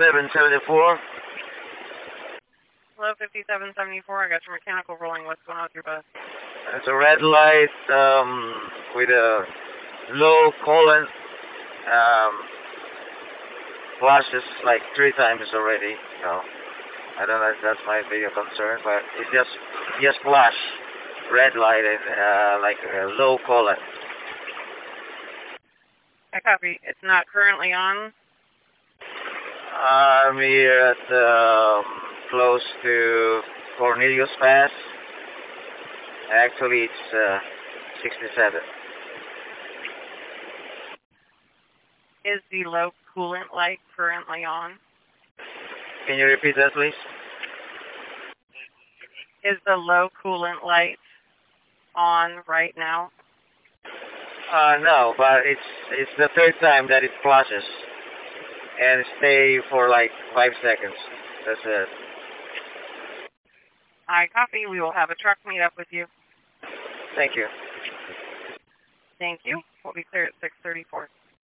5774. Hello, 5774. I got your mechanical rolling. What's going on with your bus? It's a red light with a low coolant. Flashes like 3 times already. So I don't know if that's my bigger concern, but it just flash red light and like a low coolant. I copy. It's not currently on. I'm here at close to Cornelius Pass. Actually, it's 67. Is the low coolant light currently on? Can you repeat that, please? Is the low coolant light on right now? No, but it's the 3rd time that it flashes and stay for like 5 seconds. That's it. I copy. We will have a truck meet up with you. Thank you. Thank you. We'll be clear at 6:34.